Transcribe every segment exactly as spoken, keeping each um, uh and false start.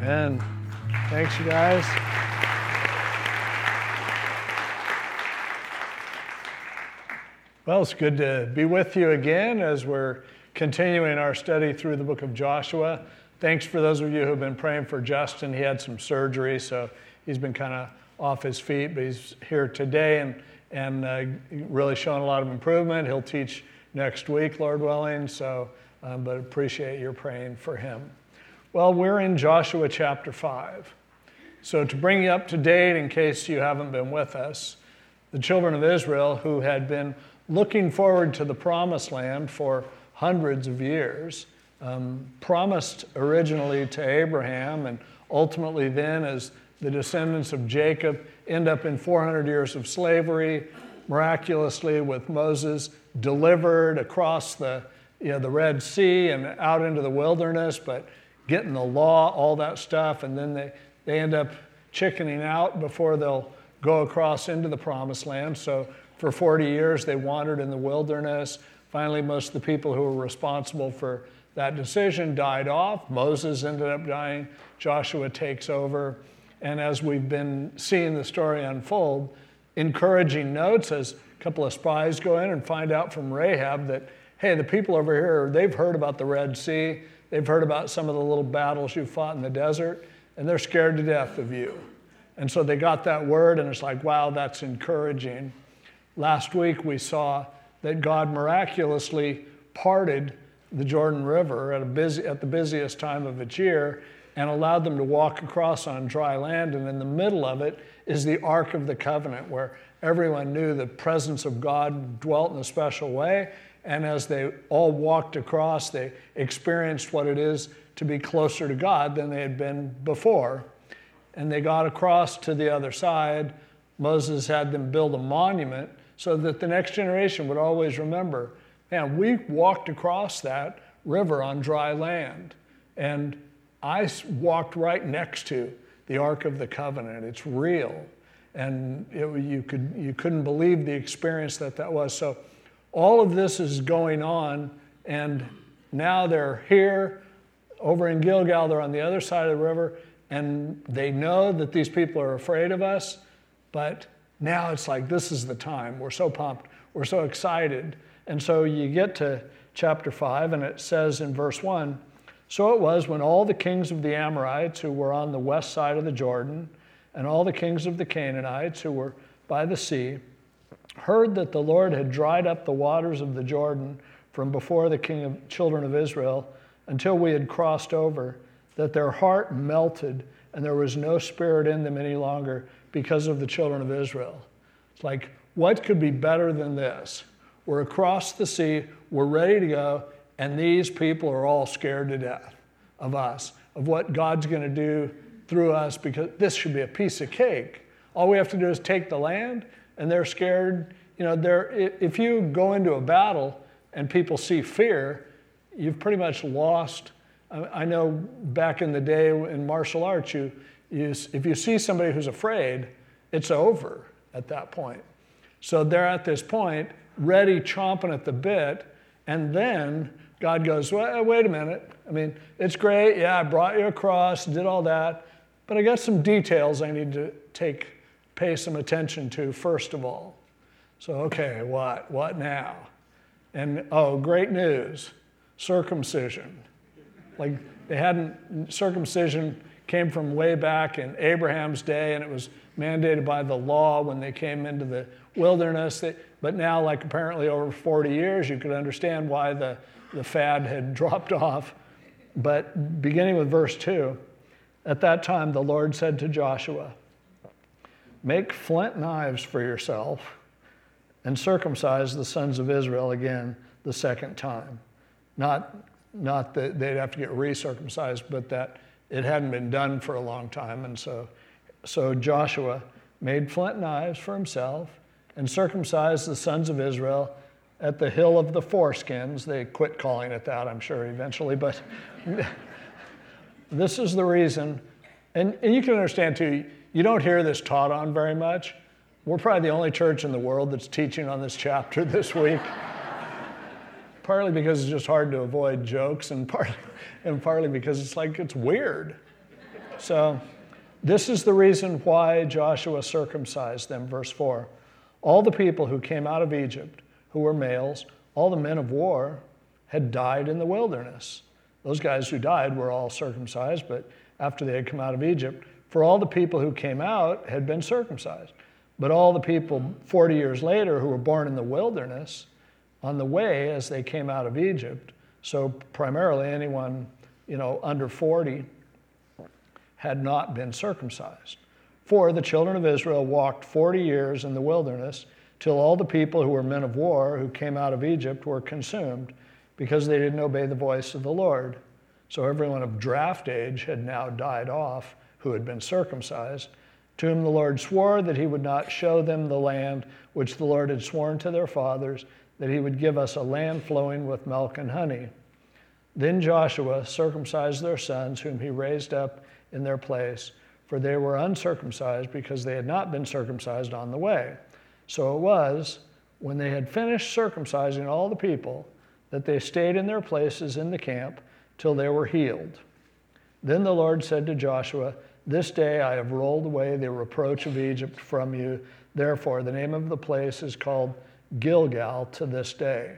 Amen. Thanks, you guys. Well, it's good to be with you again as we're continuing our study through the book of Joshua. Thanks for those of you who have been praying for Justin. He had some surgery, so he's been kind of off his feet, but he's here today and, and uh, really showing a lot of improvement. He'll teach next week, Lord willing, so um, but appreciate your praying for him. Well, we're in Joshua chapter five. So to bring you up to date, in case you haven't been with us, the children of Israel who had been looking forward to the promised land for hundreds of years, um, promised originally to Abraham, and ultimately then as the descendants of Jacob end up in four hundred years of slavery, miraculously with Moses delivered across the, you know, the Red Sea and out into the wilderness, but getting the law, all that stuff, and then they, they end up chickening out before they'll go across into the promised land. So for forty years, they wandered in the wilderness. Finally, most of the people who were responsible for that decision died off. Moses ended up dying. Joshua takes over. And as we've been seeing the story unfold, encouraging notes as a couple of spies go in and find out from Rahab that, hey, the people over here, they've heard about the Red Sea. They've heard about some of the little battles you fought in the desert, and they're scared to death of you. And so they got that word, and it's like, wow, that's encouraging. Last week we saw that God miraculously parted the Jordan River at, a busy, at the busiest time of its year and allowed them to walk across on dry land. And in the middle of it is the Ark of the Covenant, where everyone knew the presence of God dwelt in a special way. And as they all walked across, they experienced what it is to be closer to God than they had been before. And they got across to the other side. Moses had them build a monument so that the next generation would always remember, man, we walked across that river on dry land. And I walked right next to the Ark of the Covenant. It's real. And it, you, could, you couldn't believe the experience that that was. So all of this is going on, and now they're here over in Gilgal. They're on the other side of the river, and they know that these people are afraid of us, but now it's like, this is the time. We're so pumped. We're so excited. And so you get to chapter five, and it says in verse one, so it was when all the kings of the Amorites who were on the west side of the Jordan, and all the kings of the Canaanites who were by the sea, heard that the Lord had dried up the waters of the Jordan from before the king of children of Israel until we had crossed over, that their heart melted and there was no spirit in them any longer because of the children of Israel. It's like, what could be better than this? We're across the sea, we're ready to go, and these people are all scared to death of us, of what God's going to do through us, because this should be a piece of cake. All we have to do is take the land, and they're scared. You know, they're, if you go into a battle and people see fear, you've pretty much lost. I know back in the day in martial arts, you, you, if you see somebody who's afraid, it's over at that point. So they're at this point, ready, chomping at the bit, and then God goes, well, wait a minute. I mean, it's great. Yeah, I brought you across, did all that, but I got some details I need to take, pay some attention to first of all. So, okay, what? What now? And, oh, great news, circumcision. Like, they hadn't, circumcision came from way back in Abraham's day, and it was mandated by the law when they came into the wilderness. They, but now, like apparently over forty years, you could understand why the, the fad had dropped off. But beginning with verse two, at that time the Lord said to Joshua, make flint knives for yourself and circumcise the sons of Israel again the second time. Not, not that they'd have to get recircumcised, but that it hadn't been done for a long time. And so, so Joshua made flint knives for himself and circumcised the sons of Israel at the hill of the foreskins. They quit calling it that, I'm sure, eventually, but this is the reason. And, and you can understand, too, you don't hear this taught on very much. We're probably the only church in the world that's teaching on this chapter this week. Partly because it's just hard to avoid jokes, and partly, and partly because it's like, it's weird. So this is the reason why Joshua circumcised them, verse four. All the people who came out of Egypt, who were males, all the men of war, had died in the wilderness. Those guys who died were all circumcised, but after they had come out of Egypt, for all the people who came out had been circumcised. But all the people forty years later who were born in the wilderness, on the way as they came out of Egypt, so primarily anyone, you know, under forty, had not been circumcised. For the children of Israel walked forty years in the wilderness till all the people who were men of war who came out of Egypt were consumed because they didn't obey the voice of the Lord. So everyone of draft age had now died off who had been circumcised, to whom the Lord swore that he would not show them the land which the Lord had sworn to their fathers, that he would give us a land flowing with milk and honey. Then Joshua circumcised their sons, whom he raised up in their place, for they were uncircumcised because they had not been circumcised on the way. So it was, when they had finished circumcising all the people, that they stayed in their places in the camp till they were healed. Then the Lord said to Joshua, this day I have rolled away the reproach of Egypt from you. Therefore, the name of the place is called Gilgal to this day.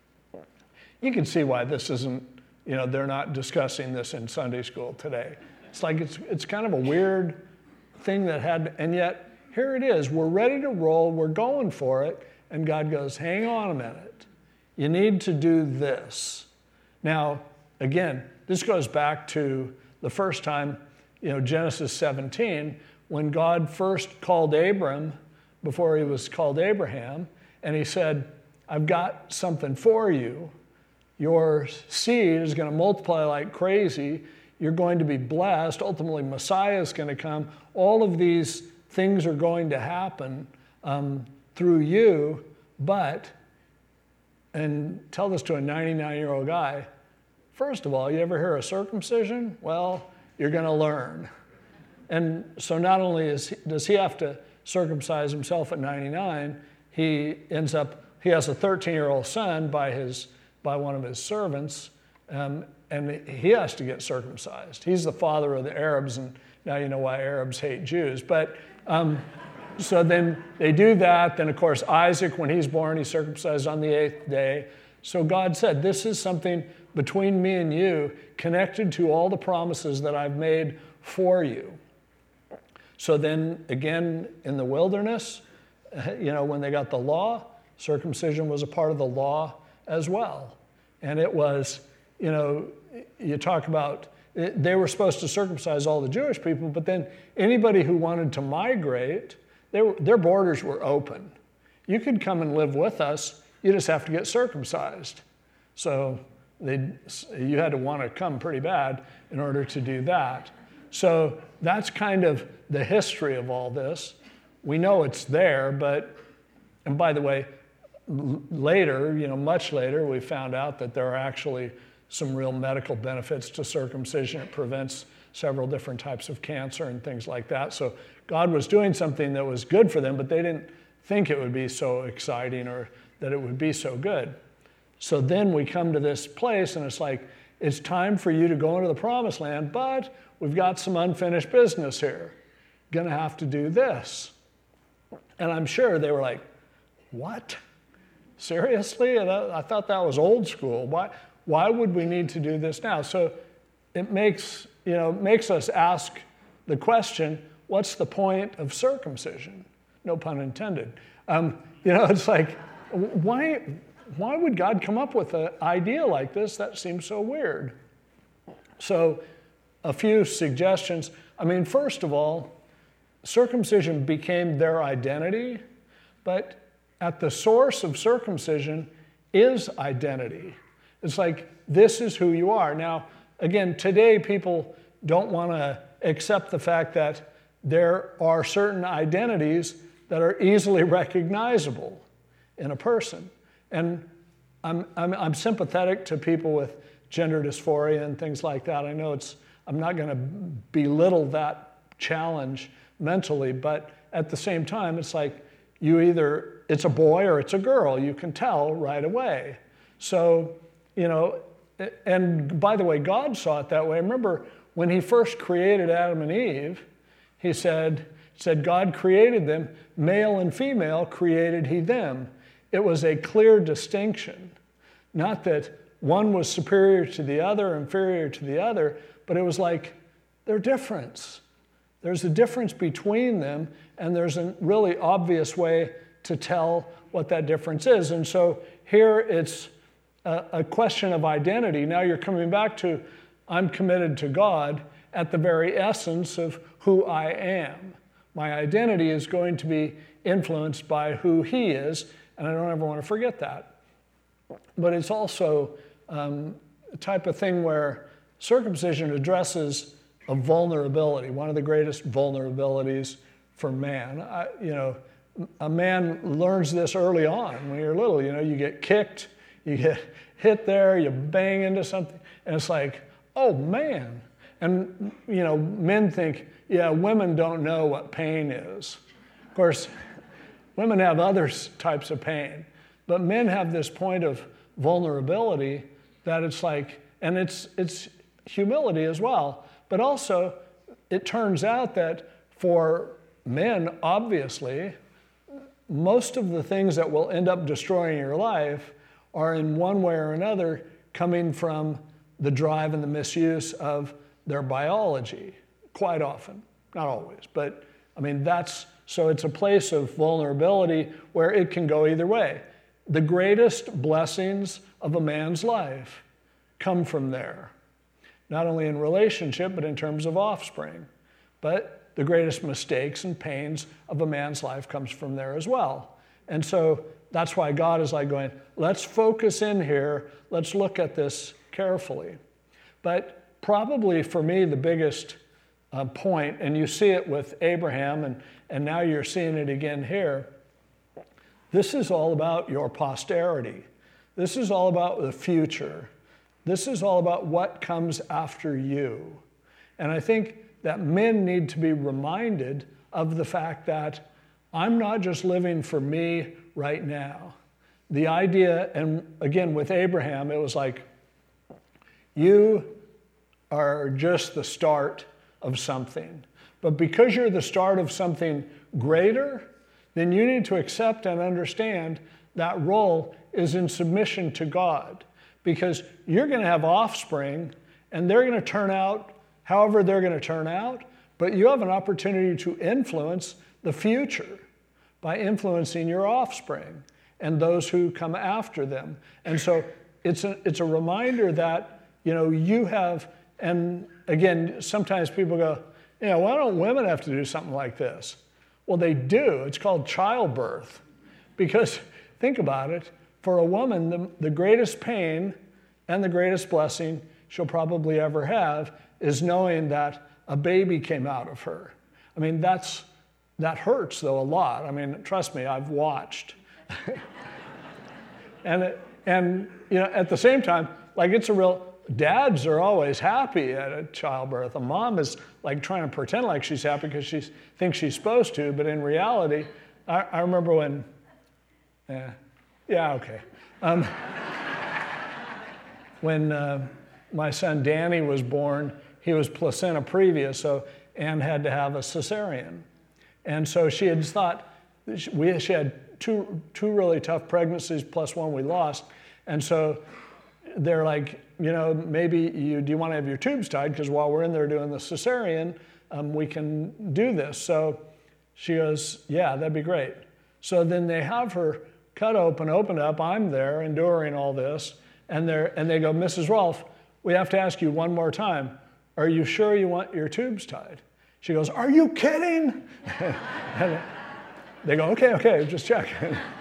You can see why this isn't, you know, they're not discussing this in Sunday school today. It's like it's it's kind of a weird thing that had, and yet here it is. We're ready to roll. We're going for it. And God goes, hang on a minute. You need to do this. Now, again, this goes back to the first time, you know, Genesis seventeen, when God first called Abram before he was called Abraham, and he said, I've got something for you. Your seed is going to multiply like crazy. You're going to be blessed. Ultimately, Messiah is going to come. All of these things are going to happen um, through you, but, and tell this to a ninety-nine-year-old guy, first of all, you ever hear of circumcision? Well, you're going to learn. And so not only is he, does he have to circumcise himself at ninety-nine, he ends up, he has a thirteen-year-old son by his by one of his servants, um, and he has to get circumcised. He's the father of the Arabs, and now you know why Arabs hate Jews. But um, so then they do that. Then, of course, Isaac, when he's born, he's circumcised on the eighth day. So God said, this is something between me and you, connected to all the promises that I've made for you. So then, again, in the wilderness, you know, when they got the law, circumcision was a part of the law as well. And it was, you know, you talk about, they were supposed to circumcise all the Jewish people, but then anybody who wanted to migrate, they were, their borders were open. You could come and live with us, you just have to get circumcised. So they, you had to want to come pretty bad in order to do that. So that's kind of the history of all this. We know it's there, but, and by the way, later, you know, much later, we found out that there are actually some real medical benefits to circumcision. It prevents several different types of cancer and things like that. So God was doing something that was good for them, but they didn't think it would be so exciting or that it would be so good. So then we come to this place and it's like, it's time for you to go into the promised land, but we've got some unfinished business here. Gonna have to do this. And I'm sure they were like, what? Seriously? I thought that was old school. Why, why would we need to do this now? So it makes, you know, makes us ask the question, what's the point of circumcision? No pun intended. Um, you know, it's like, why, why would God come up with an idea like this? That seems so weird. So a few suggestions. I mean, first of all, circumcision became their identity, but at the source of circumcision is identity. It's like, this is who you are. Now, again, today people don't want to accept the fact that there are certain identities that are easily recognizable in a person. And I'm, I'm, I'm sympathetic to people with gender dysphoria and things like that. I know it's, I'm not going to belittle that challenge mentally, but at the same time, it's like, you either, it's a boy or it's a girl. You can tell right away. So, you know, and by the way, God saw it that way. Remember, when he first created Adam and Eve, he said, said God created them, male and female created he them. It was a clear distinction. Not that one was superior to the other, inferior to the other, but it was like they're different. There's a difference between them, and there's a really obvious way to tell what that difference is. And so here it's a, a question of identity. Now you're coming back to, I'm committed to God at the very essence of who I am. My identity is going to be influenced by who he is, and I don't ever want to forget that. But it's also um, a type of thing where circumcision addresses a vulnerability, one of the greatest vulnerabilities for man. I, you know, a man learns this early on when you're little. You know, you get kicked, you get hit there, you bang into something, and it's like, oh man. And, you know, men think, yeah, women don't know what pain is. Of course, women have other types of pain, but men have this point of vulnerability that it's like, and it's it's humility as well. But also, it turns out that for men, obviously, most of the things that will end up destroying your life are in one way or another coming from the drive and the misuse of their biology, quite often, not always, but I mean, that's, so it's a place of vulnerability where it can go either way. The greatest blessings of a man's life come from there, not only in relationship, but in terms of offspring. But the greatest mistakes and pains of a man's life comes from there as well. And so that's why God is like going, let's focus in here, let's look at this carefully. But probably for me, the biggest uh, point, and you see it with Abraham, and, and now you're seeing it again here, this is all about your posterity. This is all about the future. This is all about what comes after you. And I think that men need to be reminded of the fact that I'm not just living for me right now. The idea, and again with Abraham, it was like, you are just the start of something. But because you're the start of something greater, then you need to accept and understand that role is in submission to God. Because you're going to have offspring, and they're going to turn out however they're going to turn out, but you have an opportunity to influence the future by influencing your offspring and those who come after them. And so it's a, it's a reminder that, you know, you have, and again, sometimes people go, you know, why don't women have to do something like this? Well, they do. It's called childbirth. Because think about it, for a woman, the, the greatest pain and the greatest blessing she'll probably ever have is knowing that a baby came out of her. I mean, that's that hurts, though, a lot. I mean, trust me, I've watched. and, it, and you know, at the same time, like it's a real, dads are always happy at a childbirth. A mom is like trying to pretend like she's happy because she thinks she's supposed to, but in reality, I, I remember when, yeah, yeah, okay. Um, when uh, my son Danny was born, he was placenta previa, so Anne had to have a cesarean. And so she had thought, we, she had two, two really tough pregnancies plus one we lost. And so they're like, you know, maybe you, do you want to have your tubes tied? Because while we're in there doing the cesarean, um, we can do this. So she goes, yeah, that'd be great. So then they have her cut open, open up. I'm there enduring all this. And, they're, and they go, Missus Rolfe, we have to ask you one more time. Are you sure you want your tubes tied? She goes, are you kidding? And they go, okay, okay, just check.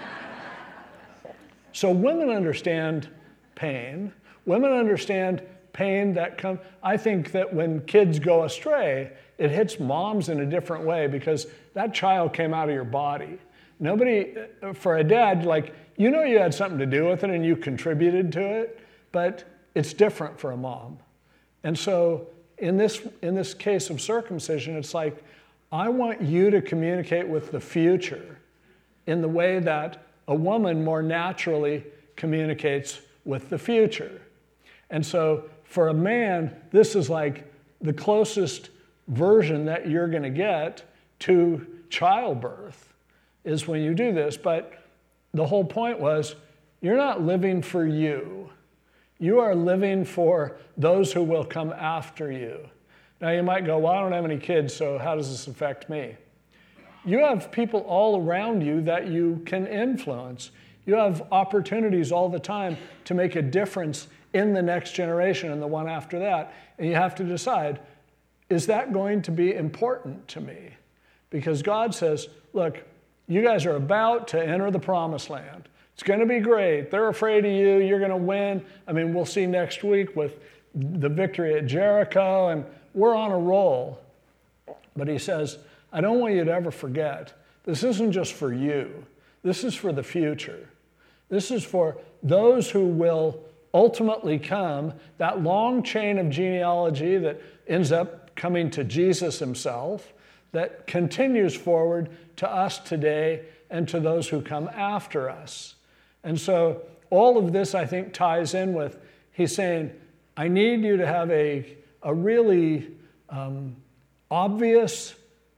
So women understand pain. Women understand pain that comes. I think that when kids go astray, it hits moms in a different way because that child came out of your body. Nobody, for a dad, like, you know you had something to do with it and you contributed to it, but it's different for a mom. And so in this, in this case of circumcision, it's like, I want you to communicate with the future in the way that a woman more naturally communicates with the future. And so for a man, this is like, the closest version that you're going to get to childbirth is when you do this. But the whole point was, you're not living for you. You are living for those who will come after you. Now you might go, well, I don't have any kids, so how does this affect me? You have people all around you that you can influence. You have opportunities all the time to make a difference in the next generation and the one after that. And you have to decide, is that going to be important to me? Because God says, look, you guys are about to enter the promised land. It's going to be great. They're afraid of you. You're going to win. I mean, we'll see next week with the victory at Jericho, and we're on a roll. But he says, I don't want you to ever forget, this isn't just for you. This is for the future. This is for those who will ultimately come, that long chain of genealogy that ends up coming to Jesus himself, that continues forward to us today and to those who come after us. And so all of this, I think, ties in with, he's saying, I need you to have a, a really um, obvious,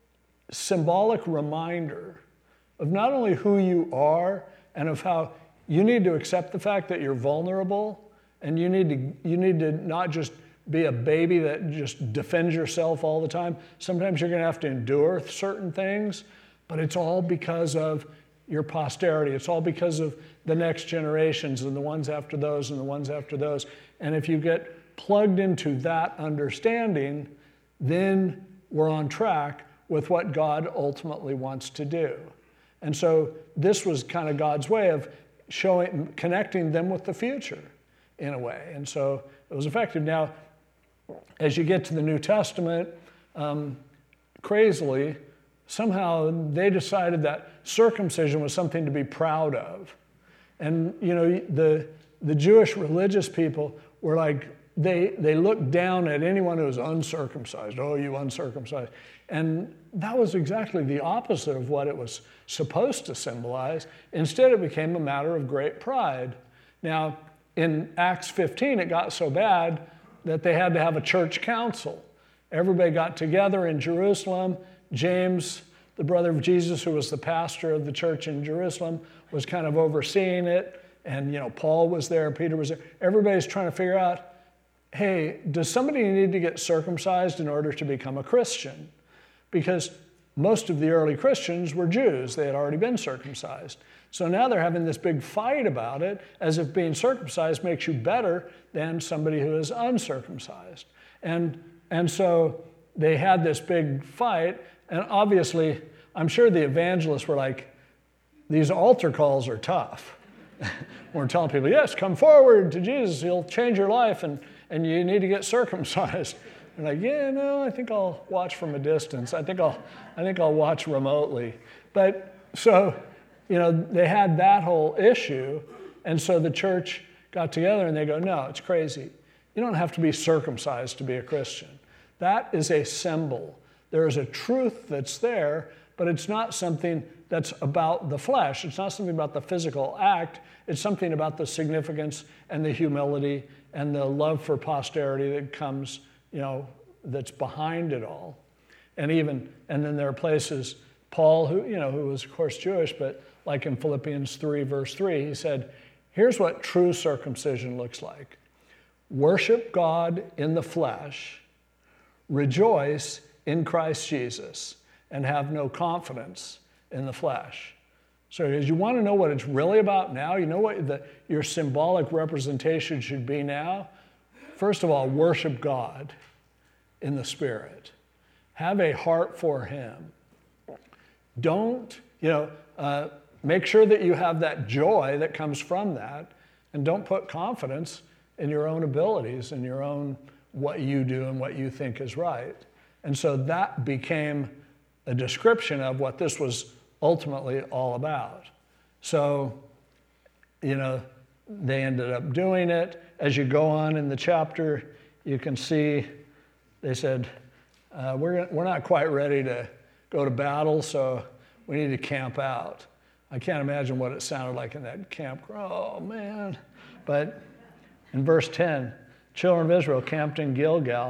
symbolic reminder of not only who you are and of how you need to accept the fact that you're vulnerable, and you need to, you need to not just be a baby that just defends yourself all the time. Sometimes you're going to have to endure certain things, but it's all because of your posterity. It's all because of the next generations and the ones after those and the ones after those. And if you get plugged into that understanding, then we're on track with what God ultimately wants to do. And so this was kind of God's way of showing, connecting them with the future in a way. And so it was effective. Now, as you get to the New Testament, um, crazily, somehow they decided that circumcision was something to be proud of. And, you know, the, the Jewish religious people were like, they, they looked down at anyone who was uncircumcised. Oh, you uncircumcised. And that was exactly the opposite of what it was supposed to symbolize. Instead, it became a matter of great pride. Now, in Acts fifteen, it got so bad that they had to have a church council. Everybody got together in Jerusalem. James, the brother of Jesus, who was the pastor of the church in Jerusalem, was kind of overseeing it. And, you know, Paul was there, Peter was there. Everybody's trying to figure out, hey, does somebody need to get circumcised in order to become a Christian? Because most of the early Christians were Jews. They had already been circumcised. So now they're having this big fight about it, as if being circumcised makes you better than somebody who is uncircumcised. And, and so they had this big fight, and obviously, I'm sure the evangelists were like, these altar calls are tough. We're telling people, yes, come forward to Jesus, he'll change your life, and, and you need to get circumcised. They're like, yeah, no, I think I'll watch from a distance. I think I'll, I think I'll watch remotely. But so, you know, they had that whole issue, and so the church got together and they go, no, it's crazy. You don't have to be circumcised to be a Christian. That is a symbol. There is a truth that's there, but it's not something that's about the flesh. It's not something about the physical act. It's something about the significance and the humility and the love for posterity that comes, you know, that's behind it all. And even, and then there are places, Paul, who, you know, who was of course Jewish, but like in Philippians three, verse three, he said, here's what true circumcision looks like. Worship God in the flesh, rejoice in Christ Jesus, and have no confidence in the flesh. So as you want to know what it's really about now, you know what the, your symbolic representation should be now? First of all, worship God in the Spirit. Have a heart for him. Don't, you know, uh, make sure that you have that joy that comes from that, and don't put confidence in your own abilities and your own what you do and what you think is right. And so that became a description of what this was ultimately all about. So, you know, they ended up doing it. As you go on in the chapter, you can see they said, uh, we're, we're not quite ready to go to battle, so we need to camp out. I can't imagine what it sounded like in that camp. Oh, man. But in verse ten, children of Israel camped in Gilgal.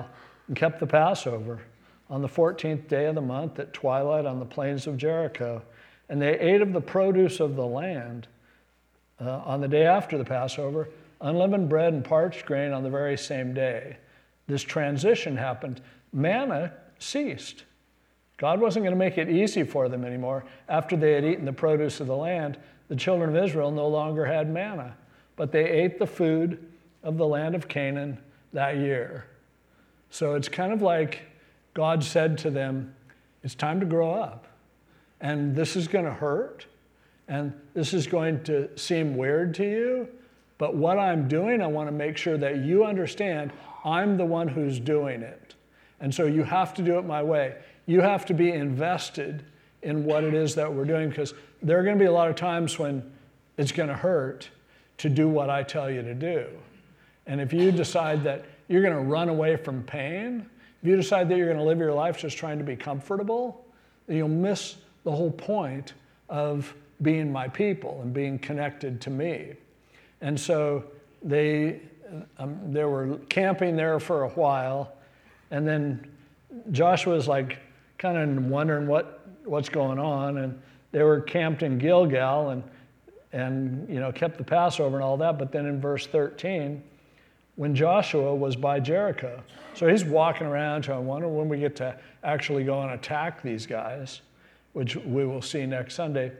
and kept the Passover on the fourteenth day of the month at twilight on the plains of Jericho. And they ate of the produce of the land uh, on the day after the Passover, unleavened bread and parched grain on the very same day. This transition happened. Manna ceased. God wasn't going to make it easy for them anymore. After they had eaten the produce of the land, the children of Israel no longer had manna, but they ate the food of the land of Canaan that year. So it's kind of like God said to them, it's time to grow up. And this is going to hurt. And this is going to seem weird to you. But what I'm doing, I want to make sure that you understand I'm the one who's doing it. And so you have to do it my way. You have to be invested in what it is that we're doing, because there are going to be a lot of times when it's going to hurt to do what I tell you to do. And if you decide that you're going to run away from pain, if you decide that you're going to live your life just trying to be comfortable, then you'll miss the whole point of being my people and being connected to me. And so they, um, they were camping there for a while, and then Joshua's like kind of wondering what, what's going on, and they were camped in Gilgal and, and you know, kept the Passover and all that. But then in verse thirteen, when Joshua was by Jericho, so he's walking around trying to wonder when we get to actually go and attack these guys, which we will see next Sunday.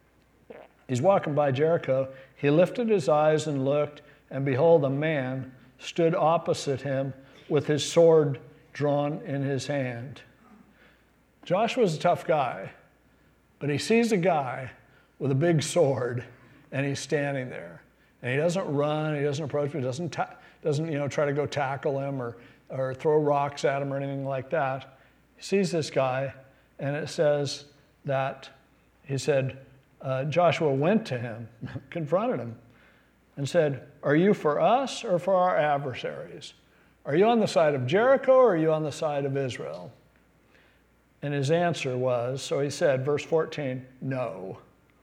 He's walking by Jericho. He lifted his eyes and looked, and behold, a man stood opposite him with his sword drawn in his hand. Joshua's a tough guy, but he sees a guy with a big sword, and he's standing there. And he doesn't run, he doesn't approach him, he doesn't, ta- doesn't you know, try to go tackle him or, or throw rocks at him or anything like that. He sees this guy, and it says that he said, uh, Joshua went to him, confronted him, and said, are you for us or for our adversaries? Are you on the side of Jericho or are you on the side of Israel? And his answer was, so he said, verse fourteen, no.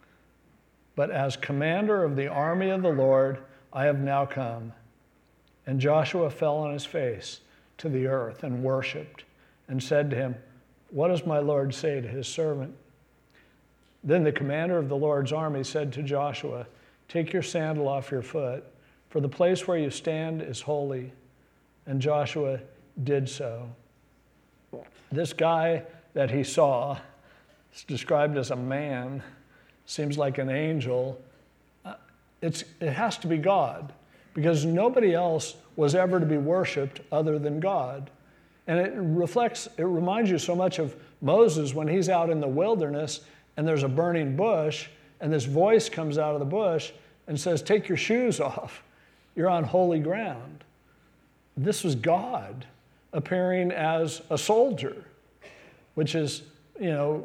But as commander of the army of the Lord, I have now come. And Joshua fell on his face to the earth and worshiped and said to him, what does my Lord say to his servant? Then the commander of the Lord's army said to Joshua, take your sandal off your foot, for the place where you stand is holy. And Joshua did so. This guy that he saw, it's described as a man, seems like an angel. Uh, it's, it has to be God, because nobody else was ever to be worshiped other than God. And it reflects, it reminds you so much of Moses when he's out in the wilderness and there's a burning bush, and this voice comes out of the bush and says, take your shoes off. You're on holy ground. This was God appearing as a soldier, which is, you know,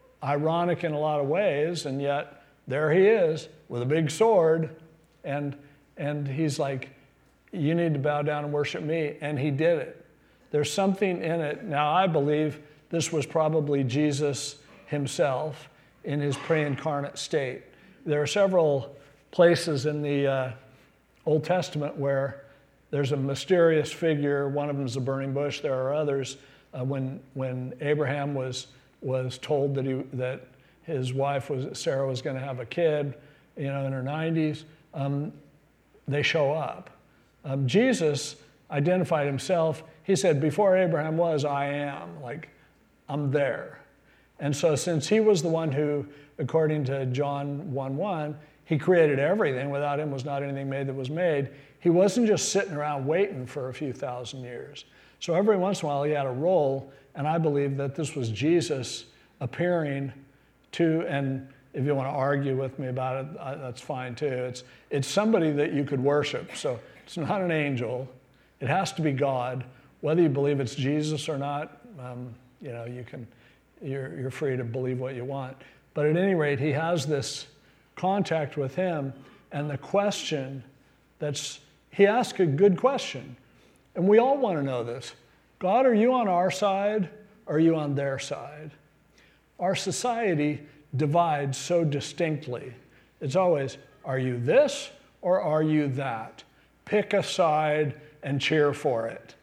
ironic in a lot of ways, and yet there he is with a big sword, and and he's like, you need to bow down and worship me, and he did it. There's something in it. Now, I believe this was probably Jesus himself in his pre-incarnate state. There are several places in the uh, Old Testament where there's a mysterious figure. One of them is a burning bush. There are others. Uh, when when Abraham was was told that he that his wife was Sarah was going to have a kid, you know, in her nineties, um, they show up. Um, Jesus identified himself. He said, "Before Abraham was, I am." Like, I'm there. And so, since he was the one who, according to John one one, he created everything. Without him was not anything made that was made. He wasn't just sitting around waiting for a few thousand years. So every once in a while he had a role, and I believe that this was Jesus appearing to, and if you want to argue with me about it, that's fine too. It's, it's somebody that you could worship. So it's not an angel. It has to be God. Whether you believe it's Jesus or not, um, you know, you can, you're, you're free to believe what you want. But at any rate, he has this contact with him, and the question that's, he asked a good question. And we all want to know this. God, are you on our side or are you on their side? Our society divides so distinctly. It's always, are you this or are you that? Pick a side and cheer for it.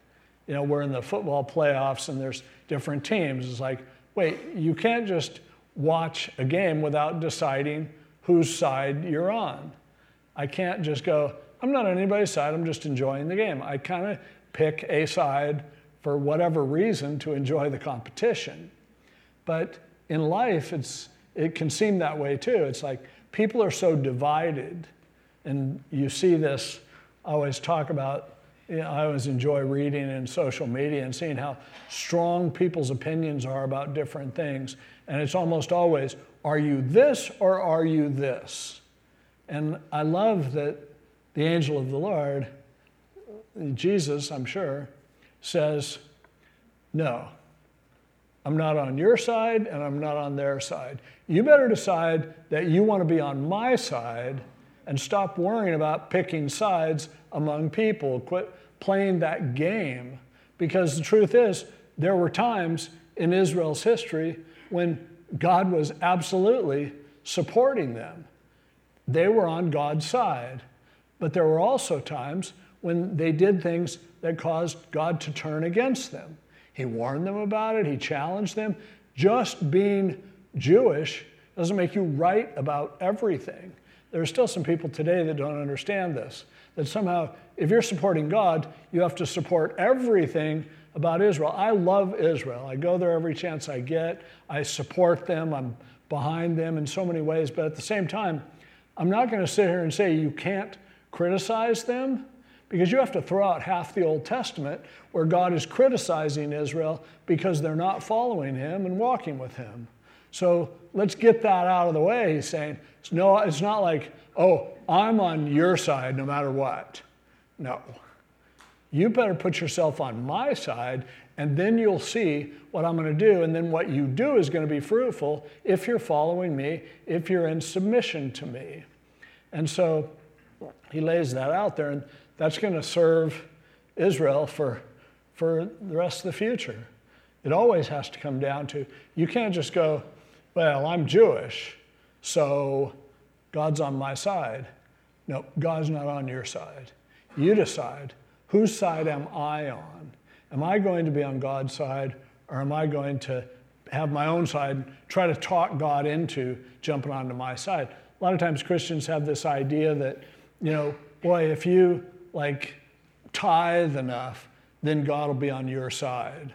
you know, we're in the football playoffs and there's different teams. It's like, wait, you can't just watch a game without deciding whose side you're on. I can't just go, I'm not on anybody's side, I'm just enjoying the game. I kind of pick a side for whatever reason to enjoy the competition. But in life, it's it can seem that way too. It's like people are so divided, and you see this, I always talk about, you know, I always enjoy reading in social media and seeing how strong people's opinions are about different things. And it's almost always, are you this or are you this? And I love that the angel of the Lord, Jesus, I'm sure, says, no, I'm not on your side and I'm not on their side. You better decide that you want to be on my side and stop worrying about picking sides among people. Quit playing that game. Because the truth is, there were times in Israel's history when God was absolutely supporting them. They were on God's side. But there were also times when they did things that caused God to turn against them. He warned them about it. He challenged them. Just being Jewish doesn't make you right about everything. There are still some people today that don't understand this, that somehow if you're supporting God, you have to support everything about Israel. I love Israel. I go there every chance I get. I support them. I'm behind them in so many ways. But at the same time, I'm not going to sit here and say you can't criticize them, because you have to throw out half the Old Testament where God is criticizing Israel because they're not following him and walking with him. So let's get that out of the way. He's saying, no, it's not like, oh, I'm on your side no matter what. No. You better put yourself on my side, and then you'll see what I'm going to do. And then what you do is going to be fruitful if you're following me, if you're in submission to me. And so he lays that out there, and that's going to serve Israel for, for the rest of the future. It always has to come down to, you can't just go, well, I'm Jewish, so God's on my side. No, God's not on your side. You decide, whose side am I on? Am I going to be on God's side, or am I going to have my own side and try to talk God into jumping onto my side? A lot of times Christians have this idea that, you know, boy, if you like tithe enough, then God will be on your side.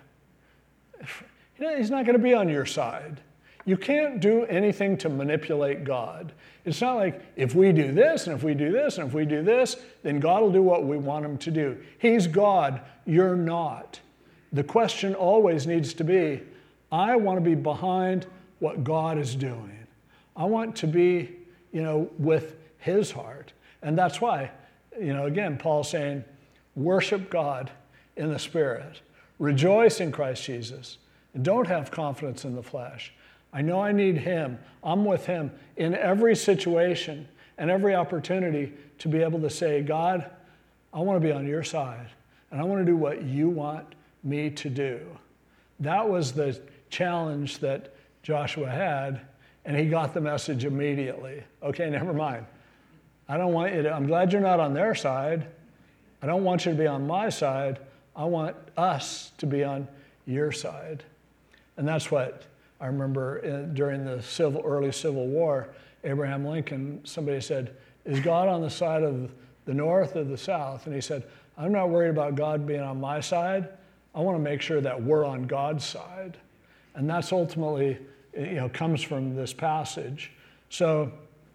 You know, he's not going to be on your side. You can't do anything to manipulate God. It's not like if we do this and if we do this and if we do this, then God will do what we want him to do. He's God, you're not. The question always needs to be, I want to be behind what God is doing. I want to be, you know, with his heart. And that's why, you know, again, Paul's saying, worship God in the Spirit. Rejoice in Christ Jesus. And don't have confidence in the flesh. I know I need him. I'm with him in every situation and every opportunity to be able to say, God, I want to be on your side. And I want to do what you want me to do. That was the challenge that Joshua had, and he got the message immediately. Okay, never mind. I don't want you to, I'm glad you're not on their side. I don't want you to be on my side. I want us to be on your side. And that's what I remember in, during the civil, early Civil War, Abraham Lincoln, somebody said, is God on the side of the North or the South? And he said, I'm not worried about God being on my side. I want to make sure that we're on God's side. And that's ultimately, you know, comes from this passage. So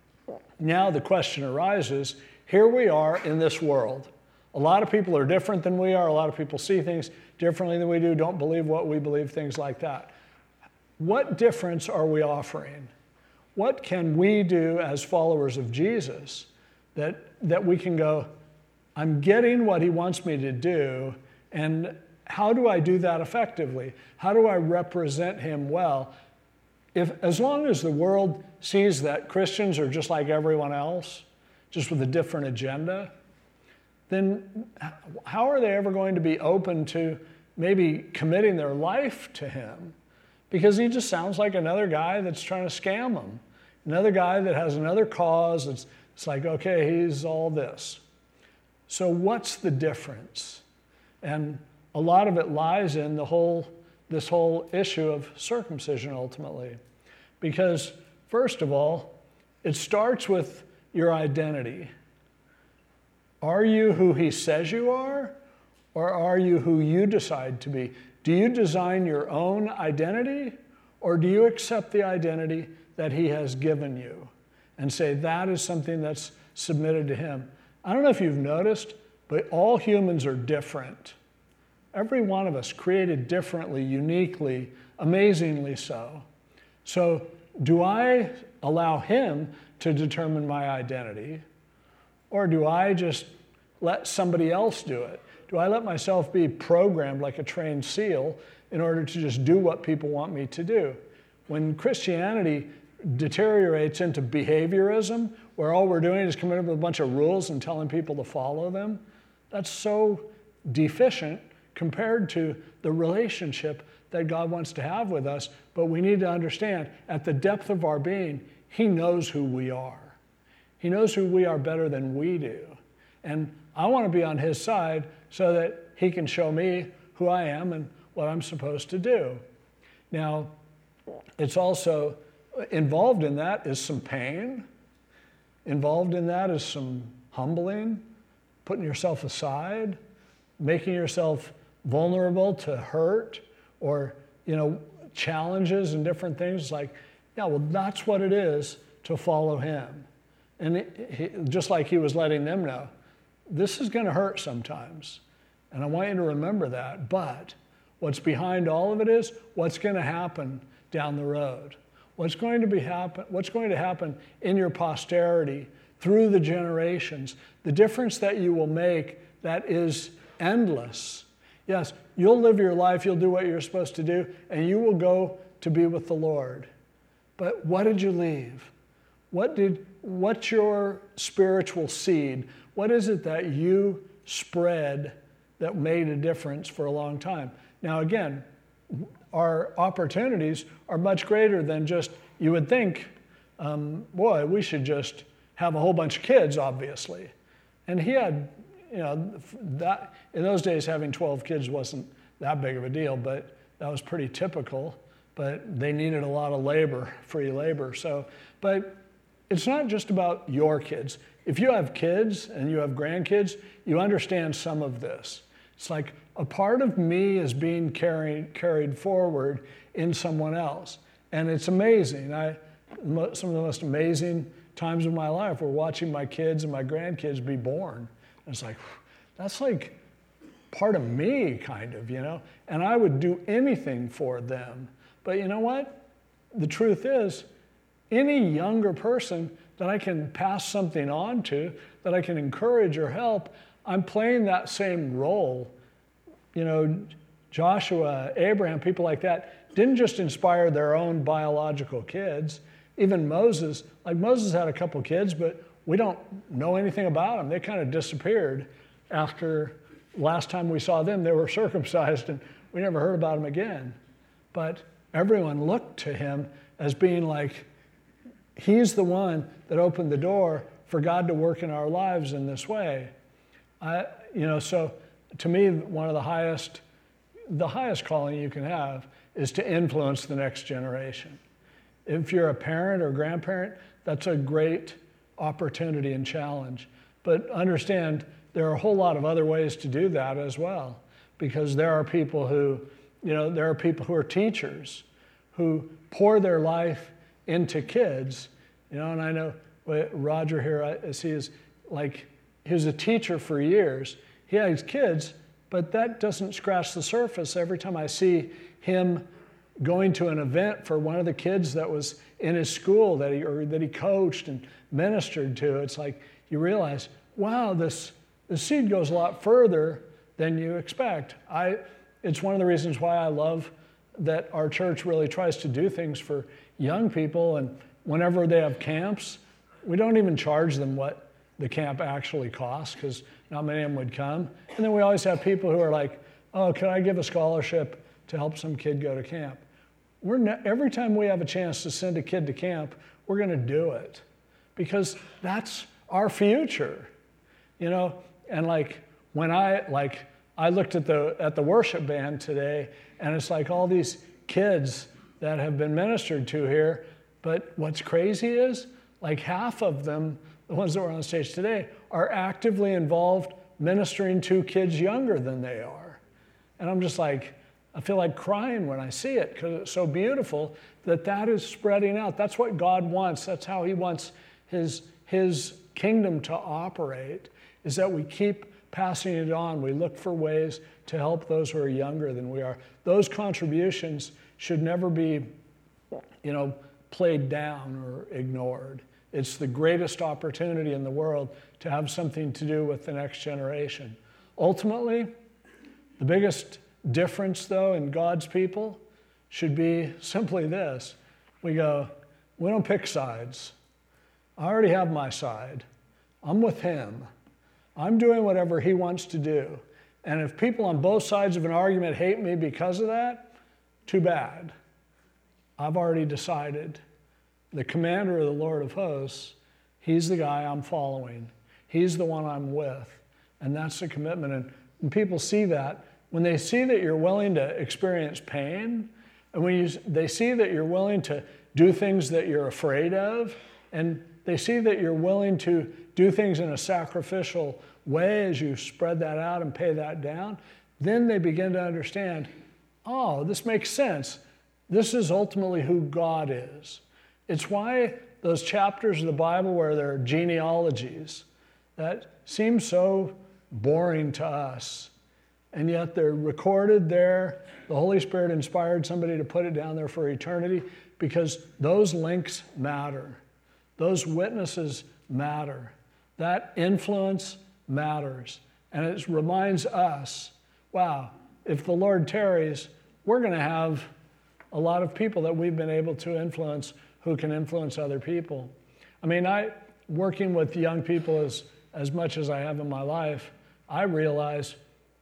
now the question arises, here we are in this world. A lot of people are different than we are. A lot of people see things differently than we do, don't believe what we believe, things like that. What difference are we offering? What can we do as followers of Jesus that, that we can go, I'm getting what he wants me to do, and how do I do that effectively? How do I represent him well? If, as long as the world sees that Christians are just like everyone else, just with a different agenda, then how are they ever going to be open to maybe committing their life to him? Because he just sounds like another guy that's trying to scam them. Another guy that has another cause. It's, it's like, okay, he's all this. So what's the difference? And a lot of it lies in the whole, this whole issue of circumcision ultimately. Because first of all, it starts with your identity. Are you who he says you are, or are you who you decide to be? Do you design your own identity, or do you accept the identity that he has given you and say that is something that's submitted to him? I don't know if you've noticed, but all humans are different. Every one of us created differently, uniquely, amazingly so. So do I allow him to determine my identity, or do I just let somebody else do it? Do I let myself be programmed like a trained seal in order to just do what people want me to do? When Christianity deteriorates into behaviorism, where all we're doing is coming up with a bunch of rules and telling people to follow them, that's so deficient compared to the relationship that God wants to have with us. But we need to understand, at the depth of our being, he knows who we are. He knows who we are better than we do. And I want to be on his side so that he can show me who I am and what I'm supposed to do. Now, it's also involved in that is some pain. Involved in that is some humbling, putting yourself aside, making yourself vulnerable to hurt or, you know, challenges and different things. Like, yeah, well, that's what it is to follow him. And it, he, just like he was letting them know, this is going to hurt sometimes. And I want you to remember that. But what's behind all of it is what's going to happen down the road. What's going to be happen, what's going to happen in your posterity through the generations. The difference that you will make that is endless. Yes, you'll live your life, you'll do what you're supposed to do, and you will go to be with the Lord. But what did you leave? What did, what's your spiritual seed? What is it that you spread that made a difference for a long time? Now again, our opportunities are much greater than just, you would think, um, boy, we should just have a whole bunch of kids, obviously. And he had, you know, that in those days having twelve kids wasn't that big of a deal, but that was pretty typical. But they needed a lot of labor, free labor. So, but it's not just about your kids. If you have kids and you have grandkids, you understand some of this. It's like a part of me is being carried carried forward in someone else. And it's amazing. I, some of the most amazing times of my life were watching my kids and my grandkids be born. And it's like, that's like part of me, kind of, you know? And I would do anything for them. But you know what? The truth is, any younger person that I can pass something on to, that I can encourage or help, I'm playing that same role. You know, Joshua, Abraham, people like that didn't just inspire their own biological kids. Even Moses, like Moses had a couple kids, but we don't know anything about them. They kind of disappeared after last time we saw them. They were circumcised and we never heard about them again. But everyone looked to him as being like, he's the one that opened the door for God to work in our lives in this way. I, you know, so to me, one of the highest, the highest calling you can have is to influence the next generation. If you're a parent or grandparent, that's a great opportunity and challenge. But understand, there are a whole lot of other ways to do that as well, because there are people who, you know, there are people who are teachers who pour their life into kids, you know, and I know Roger here, I see is like, he was a teacher for years. He has kids, but that doesn't scratch the surface. Every time I see him going to an event for one of the kids that was in his school that he, or that he coached and ministered to, it's like you realize, wow, this, this seed goes a lot further than you expect. I, it's one of the reasons why I love that our church really tries to do things for young people, and whenever they have camps, we don't even charge them what the camp actually costs, because not many of them would come. And then we always have people who are like, oh, can I give a scholarship to help some kid go to camp? We're ne- every time we have a chance to send a kid to camp, we're going to do it, because that's our future, you know. And like when I like I looked at the at the worship band today, and it's like all these kids that have been ministered to here. But what's crazy is, like half of them, the ones that were on stage today, are actively involved ministering to kids younger than they are. And I'm just like, I feel like crying when I see it, because it's so beautiful that that is spreading out. That's what God wants. That's how he wants his, his kingdom to operate, is that we keep passing it on. We look for ways to help those who are younger than we are. Those contributions should never be, you know, played down or ignored. It's the greatest opportunity in the world to have something to do with the next generation. Ultimately, the biggest difference, though, in God's people should be simply this. We go, we don't pick sides. I already have my side. I'm with him. I'm doing whatever he wants to do. And if people on both sides of an argument hate me because of that, too bad. I've already decided. The commander of the Lord of hosts, he's the guy I'm following. He's the one I'm with. And that's the commitment. And when people see that, when they see that you're willing to experience pain, and when you, they see that you're willing to do things that you're afraid of, and they see that you're willing to do things in a sacrificial way as you spread that out and pay that down, then they begin to understand, oh, this makes sense. This is ultimately who God is. It's why those chapters of the Bible where there are genealogies that seem so boring to us, and yet they're recorded there. The Holy Spirit inspired somebody to put it down there for eternity, because those links matter. Those witnesses matter. That influence matters. And it reminds us, wow, if the Lord tarries, we're going to have a lot of people that we've been able to influence who can influence other people. I mean, I working with young people as, as much as I have in my life, I realize,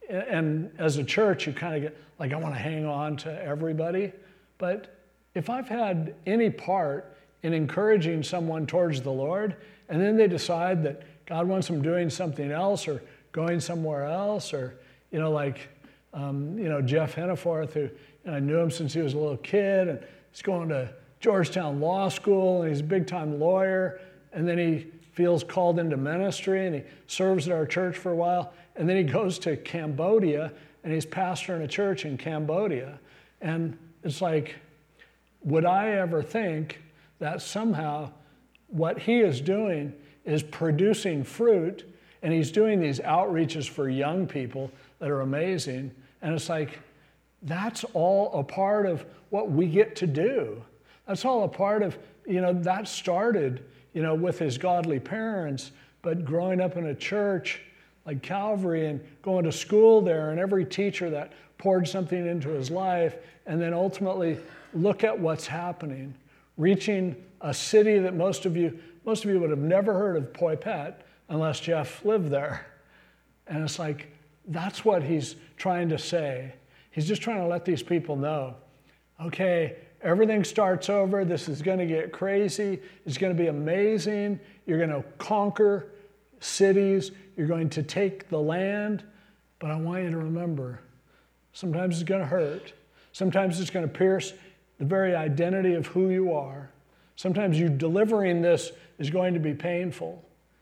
and as a church, you kind of get, like, I want to hang on to everybody. But if I've had any part in encouraging someone towards the Lord, and then they decide that God wants them doing something else or going somewhere else, or, you know, like, um, you know, Jeff Henneforth, who, you know, I knew him since he was a little kid, and he's going to Georgetown Law School, and he's a big-time lawyer, and then he feels called into ministry, and he serves at our church for a while, and then he goes to Cambodia, and he's pastoring a church in Cambodia. And it's like, would I ever think that somehow what he is doing is producing fruit, and he's doing these outreaches for young people that are amazing, and it's like, that's all a part of what we get to do. That's all a part of, you know, that started, you know, with his godly parents, but growing up in a church like Calvary and going to school there, and every teacher that poured something into his life, and then ultimately look at what's happening, reaching a city that most of you, most of you would have never heard of, Poi Pet, unless Jeff lived there. And it's like, that's what he's trying to say. He's just trying to let these people know, okay, everything starts over. This is going to get crazy. It's going to be amazing. You're going to conquer cities. You're going to take the land. But I want you to remember, sometimes it's going to hurt. Sometimes it's going to pierce the very identity of who you are. Sometimes you delivering this is going to be painful.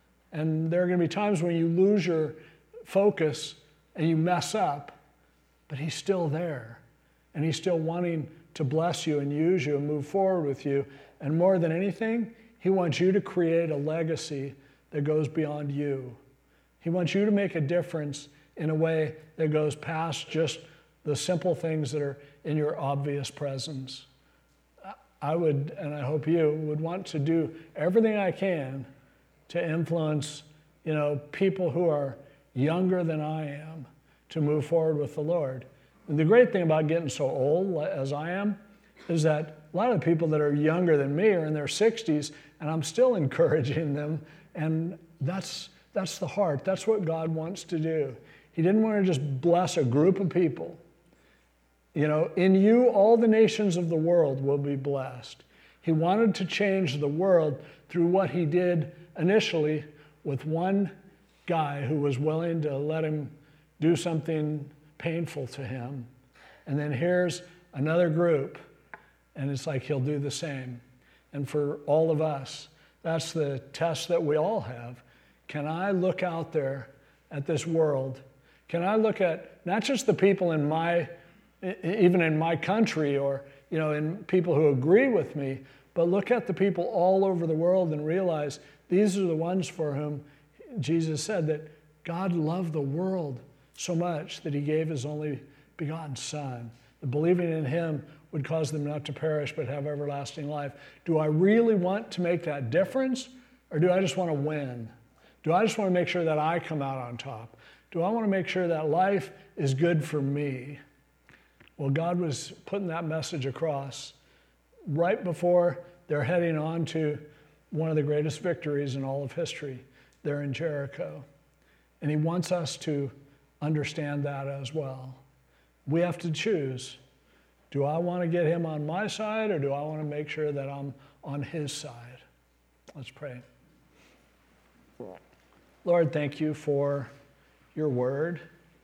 And there are going to be times when you lose your focus and you mess up. But he's still there. And he's still wanting to bless you and use you and move forward with you. And more than anything, he wants you to create a legacy that goes beyond you. He wants you to make a difference in a way that goes past just the simple things that are in your obvious presence. I would, and I hope you would want to do everything I can to influence, you know, people who are younger than I am to move forward with the Lord. And the great thing about getting so old as I am is that a lot of the people that are younger than me are in their sixties, and I'm still encouraging them. And that's that's the heart. That's what God wants to do. He didn't want to just bless a group of people. You know, in you, all the nations of the world will be blessed. He wanted to change the world through what he did initially with one guy who was willing to let him do something painful to him. And then here's another group, and it's like he'll do the same. And for all of us, that's the test that we all have. Can I look out there at this world? Can I look at not just the people in my, even in my country or, you know, in people who agree with me, but look at the people all over the world and realize these are the ones for whom Jesus said that God loved the world so much that he gave his only begotten Son. That believing in him would cause them not to perish but have everlasting life. Do I really want to make that difference, or do I just want to win? Do I just want to make sure that I come out on top? Do I want to make sure that life is good for me? Well, God was putting that message across right before they're heading on to one of the greatest victories in all of history. They're in Jericho. And he wants us to understand that as well. We have to choose. Do I want to get him on my side, or do I want to make sure that I'm on his side? Let's pray. Lord, thank you for your word.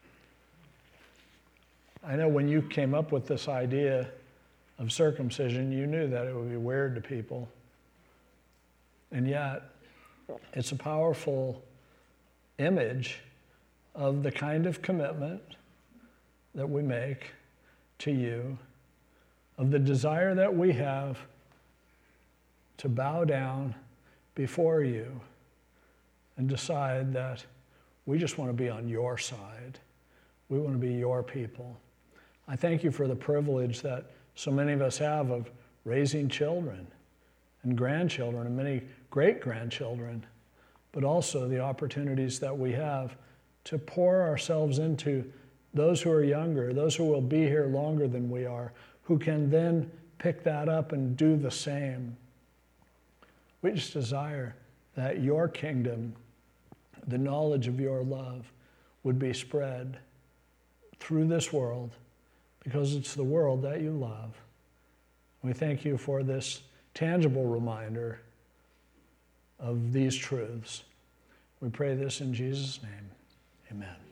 I know when you came up with this idea of circumcision, you knew that it would be weird to people. And yet, it's a powerful image of the kind of commitment that we make to you, of the desire that we have to bow down before you and decide that we just want to be on your side. We want to be your people. I thank you for the privilege that so many of us have of raising children and grandchildren and many great-grandchildren, but also the opportunities that we have to pour ourselves into those who are younger, those who will be here longer than we are, who can then pick that up and do the same. We just desire that your kingdom, the knowledge of your love, would be spread through this world, because it's the world that you love. We thank you for this tangible reminder of these truths. We pray this in Jesus' name. Amen.